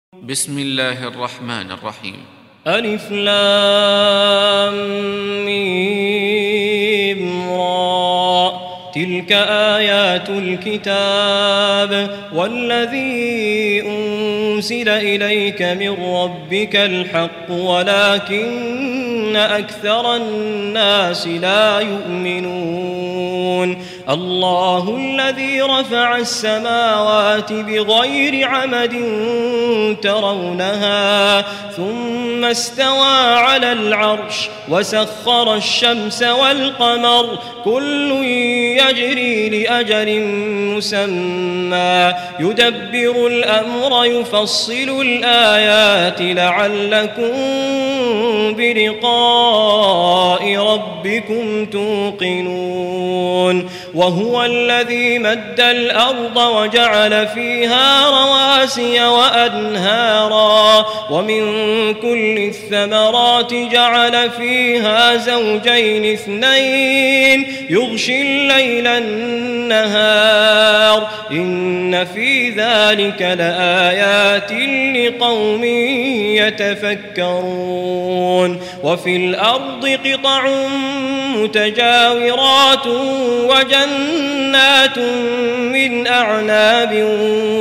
بسم الله الرحمن الرحيم. ألف لام ميم را تلك آيات الكتاب والذي أنزل إليك من ربك الحق ولكن أكثر الناس لا يؤمنون. الله الذي رفع السماوات بغير عمد ترونها ثم استوى على العرش وسخر الشمس والقمر كل يجري لأجل مسمى يدبر الأمر يفصل الآيات لعلكم بلقاء ربكم توقنون. وهو الذي مد الأرض وجعل فيها رواسي وأنهارا ومن كل الثمرات جعل فيها زوجين اثنين يغشي الليل النهار إن في ذلك لآيات لقوم يتفكرون. وفي الأرض قطع متجاورات وجنات من أعناب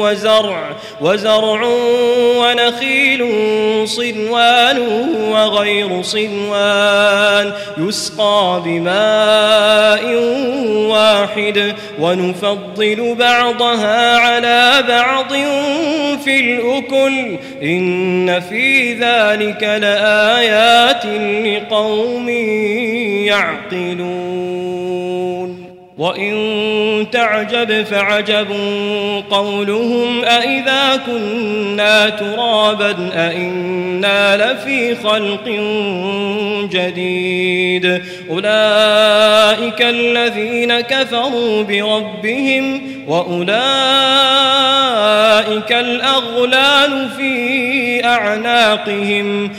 وزرع ونخيل صنوان وغير صنوان يسقى بماء واحد ونفضل بعضها على بعض في الأكل إن في ذلك لآيات لقوم يعقلون. وإن تعجب فعجب قولهم أإذا كنا ترابا أإنا لفي خلق جديد أولئك الذين كفروا بربهم وأولئك الأغلال في أعناقهم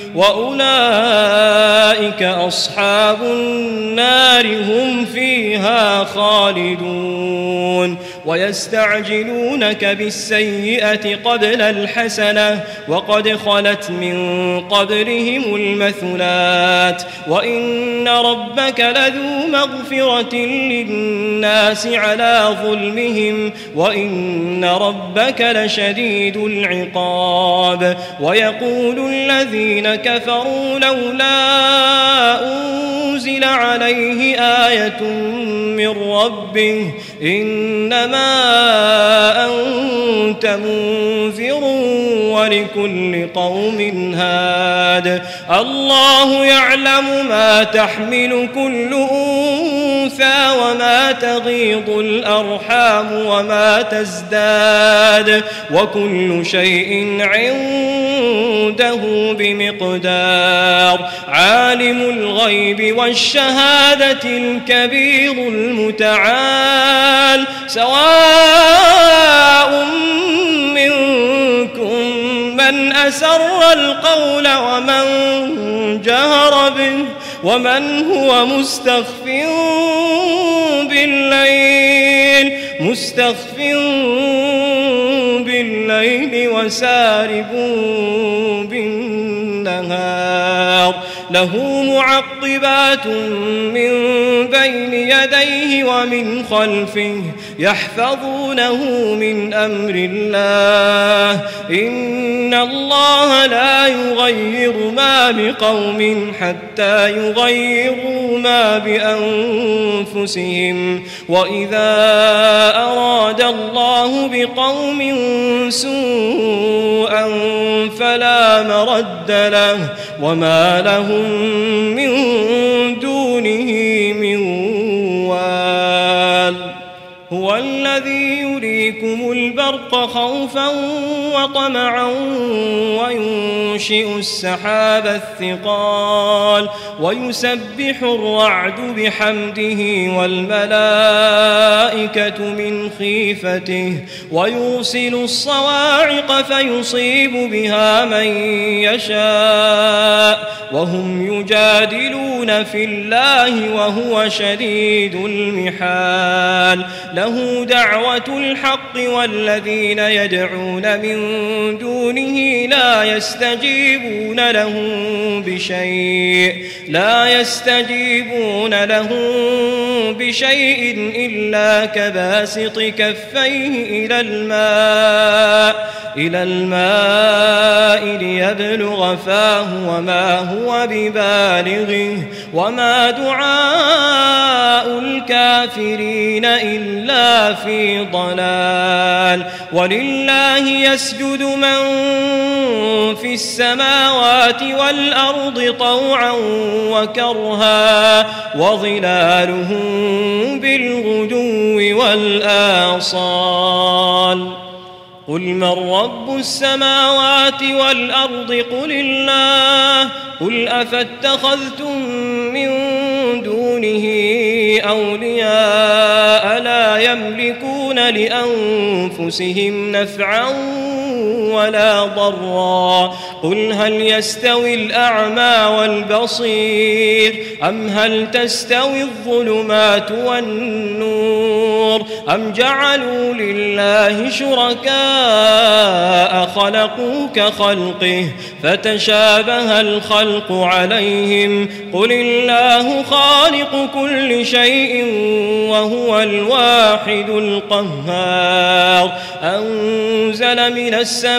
وأولئك أصحاب النار هم فيها خالدون. ويستعجلونك بالسيئة قبل الحسنة وقد خلت من قبلهم المثلات وإن ربك لذو مغفرة للناس على ظلمهم وإن ربك لشديد العقاب. ويقول الذين كفروا لولا أنزل عليه آية من ربه إنما أنت منذر ولكل قوم هاد. الله يعلم ما تحمل كل أنثى وما تغيض الأرحام وما تزداد وكل شيء عنده بمقدار. عالم الغيب والشهادة الكبير المتعال سواء منكم من أسر القول ومن جهر به ومن هو مستخف بالليل وسارب بالنهار. له معقبات من بين يديه ومن خلفه يحفظونه من أمر الله إن الله لا يغير ما بقوم حتى يغيروا ما بأنفسهم وإذا أراد الله بقوم سوءا فلا مرد له وما لهم من دونه من وال. هو الذي يريكم البرق خوفا وطمعا وينشئ السحاب الثقال ويسبح الرعد بحمده والملائكة من خيفته ويرسل الصواعق فيصيب بها من يشاء وهم يجادلون في الله وهو شديد المحال. له دعوة الحق بالحق والذين يدعون من دونه لا يستجيبون لهم بشيء إلا كباسط كفيه إلى الماء ليبلغ فاه وما هو ببالغه وما دعاء الكافرين إلا في ضلال. ولله يسجد من في السماوات والأرض طوعا وكرها وظلالهم بالغدو والآصال. قل من رب السماوات والأرض قل الله. قل أفاتخذتم من دونه أولياء لا يملكون لأنفسهم نفعا ولا ضرا. قل هل يستوي الأعمى والبصير أم هل تستوي الظلمات والنور أم جعلوا لله شركاء خلقوا كخلقه فتشابه الخلق عليهم. قل الله خالق كل شيء وهو الواحد القهار. أنزل من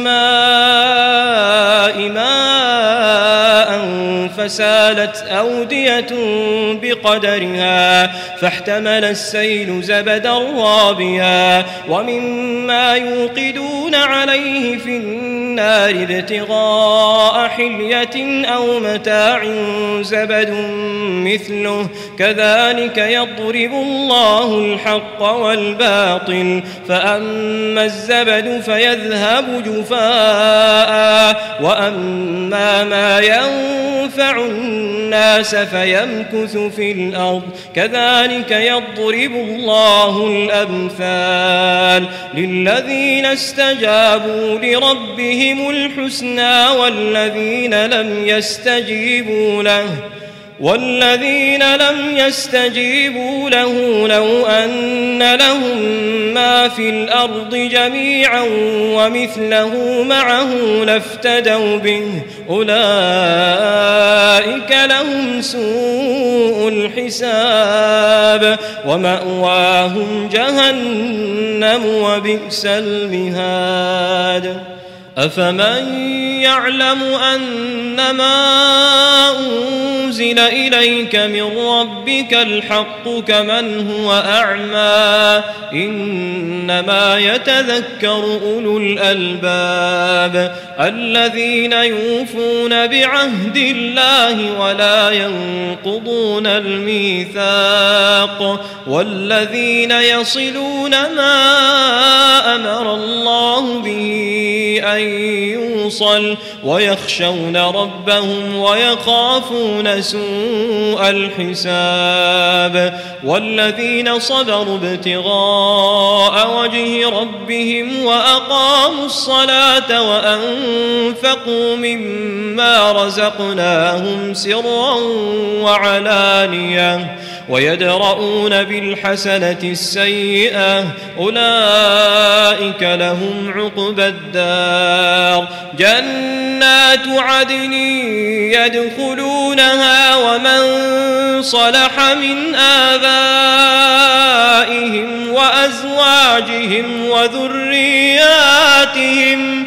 السماء ماء فسالت أودية بقدرها فاحتمل السيل زبدا رابيا ومما يوقدون عليه في النار ابتغاء حلية أو متاع زبد مثله كذلك يضرب الله الحق والباطل. فأما الزبد فيذهب جفاء وأما ما ينفع الناس فيمكث في الأرض كذلك يضرب الله الأمثال. للذين استجابوا لربهم الحسنى والذين لم يستجيبوا له لو أن لهم ما في الأرض جميعا ومثله معه لافتدوا به أولئك لهم سوء الحساب ومأواهم جهنم وبئس المهاد. أفمن يعلم أنما أنزل إليك من ربك الحق كمن هو أعمى إنما يتذكر أولو الألباب الذين يوفون بعهد الله ولا ينقضون الميثاق والذين يصلون ما أمر الله به أن يوصل ويخشون ربهم ويخافون سوء الحساب والذين صبروا ابتغاء وجه ربهم وأقاموا الصلاة وأنفقوا مما رزقناهم سرا وعلانية ويدرؤون بالحسنة السيئة أولئك لهم عقبى الدار. جنات عدن يدخلونها ومن صلح من آبائهم وأزواجهم وذرياتهم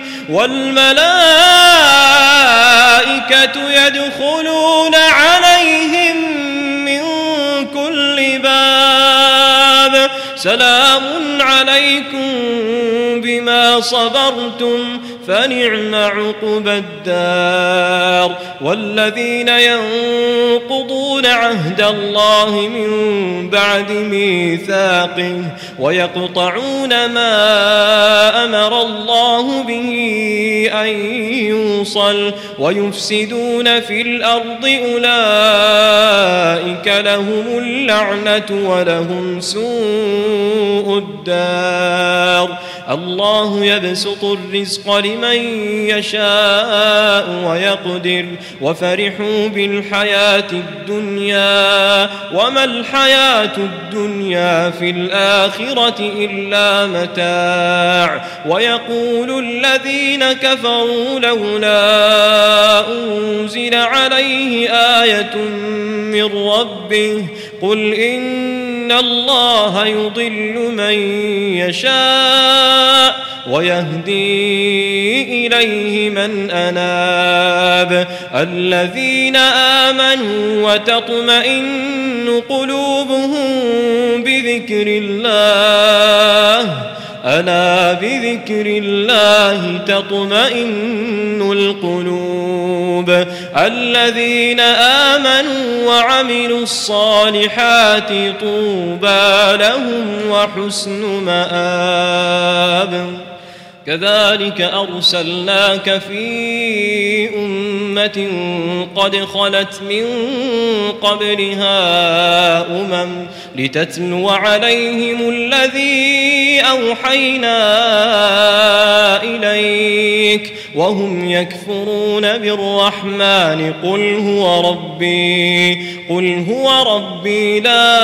والملائكة يدخلون عليهم من كل باب سلام عليكم بما صبرتم فنعم عقبى الدار. والذين ينقضون عهد الله من بعد ميثاقه ويقطعون ما أمر الله به أن يوصل ويفسدون في الأرض أولئك لهم اللعنة ولهم سوء الدار. الله يبسط الرزق لمن يشاء ويقدر وفرحوا بالحياة الدنيا وما الحياة الدنيا في الآخرة إلا متاع ويقول الذين كفروا لولا أنزل عليه آية من ربه قل إن الله يضل من يشاء ويهدي إليه من أناب الذين آمنوا وتطمئن قلوبهم بذكر الله ألا بذكر الله تطمئن القلوب الذين آمنوا وعملوا الصالحات طوبى لهم وحسن مآب كذلك أرسلناك في أمة قد خلت من قبلها لتتلو عليهم الذي أوحينا إليك وهم يكفرون بالرحمن قل هو ربي لا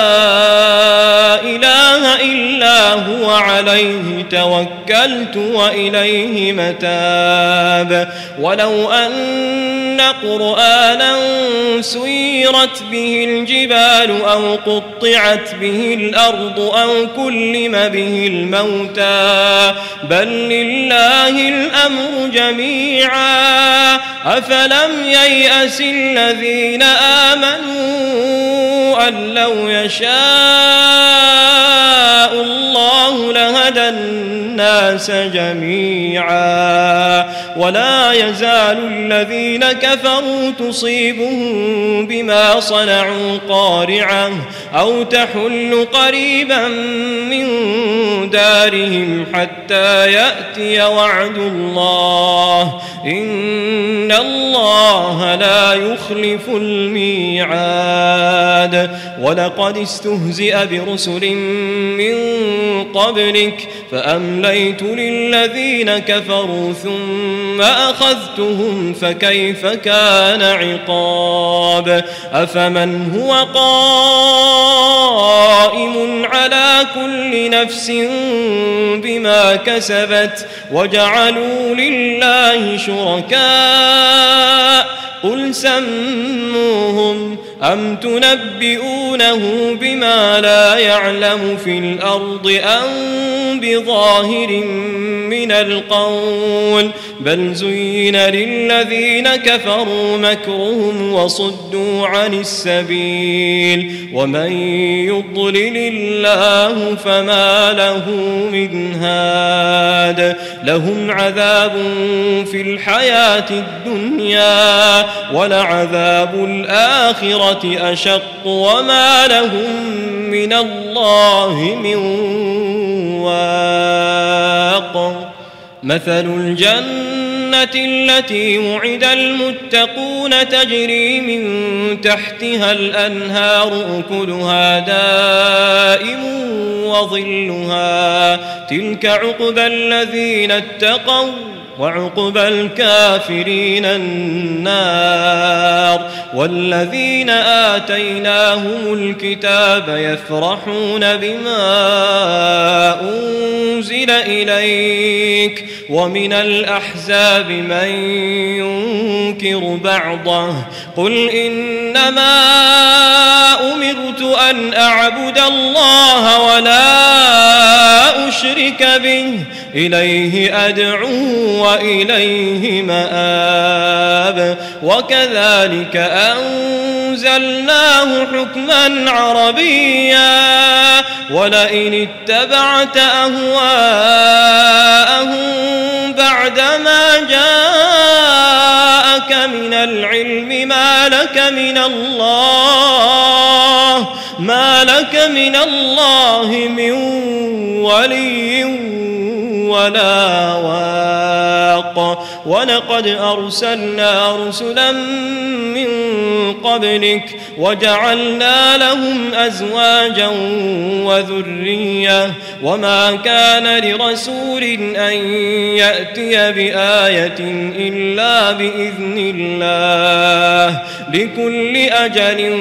إله إلا هو عليه توكلت وإليه متاب ولو أن قرآنا سيرت به الجبال أو قطعت به الأرض أو كلم به الموتى بل لله الأمر جميعا أفلم ييأس الذين آمنوا أن لو يشاء الله لهدى الناس جميعا ولا يزال الذين كفروا تصيبهم بما صنعوا قارعة أو تحل قريبا من دارهم حتى يأتي وعد الله إن الله لا يخلف الميعاد ولقد استهزئ برسل من قبلك فأمليت للذين كفروا ثم أخذتهم فكيف كان عقاب أفمن هو قائم على كل نفس بما كسبت وجعلوا لله شركاء قل سموهم أم تنبئونه بما لا يعلم في الأرض أم بظاهر من القول بل زين للذين كفروا مكرهم وصدوا عن السبيل ومن يضلل الله فما له من هاد لهم عذاب في الحياة الدنيا ولعذاب الآخرة أشق وما لهم من الله من واق مثل الجنة التي وعد المتقون تجري من تحتها الأنهار أكلها دائم وظلها تلك عقبى الذين اتقوا وعقبى الكافرين النار والذين آتيناهم الكتاب يفرحون بما أنزل إليك ومن الأحزاب من ينكر بعضه قل إنما أمرت أن أعبد الله ولا أشرك به إليه أدعو وإليه مآب وكذلك أنزلناه حكما عربيا ولئن اتبعت أهواءهم بعدما جاءك من العلم ما لك من الله من ولي ولا واق ولقد أرسلنا رسلا من قبلك وجعلنا لهم أزواجا وذرية وما كان لرسول أن يأتي بآية إلا بإذن الله لكل أجل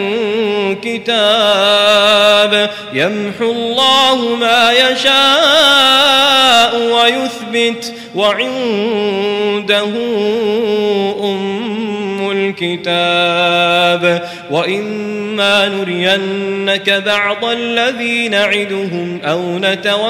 كتاب يمحو الله ما يشاء ويثبت وعنده الكتاب وإما نرينك بعض الذي نعدهم أو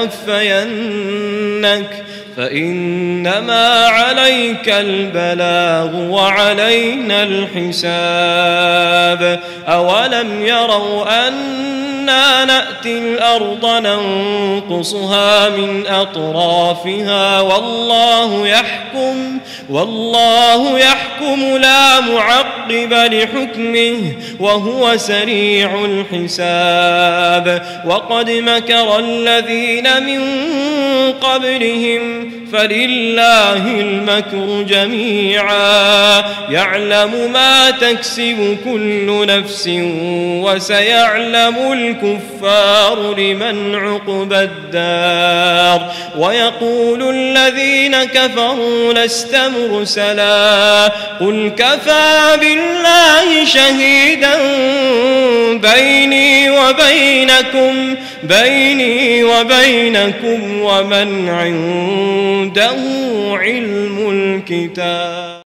نتوفينك فإنما عليك البلاغ وعلينا الحساب أولم يروا أنا نأتي الأرض ننقصها من أطرافها والله يحكم لا معقب لحكمه وهو سريع الحساب وقد مكر الذين من قبلهم فلله المكر جميعا يعلم ما تكسب كل نفس وسيعلم الكفار لمن عقبى الدار ويقول الذين كفروا لست مرسلا قل كفى بالله شهيدا بيني وبينكم ومن عنده علم الكتاب.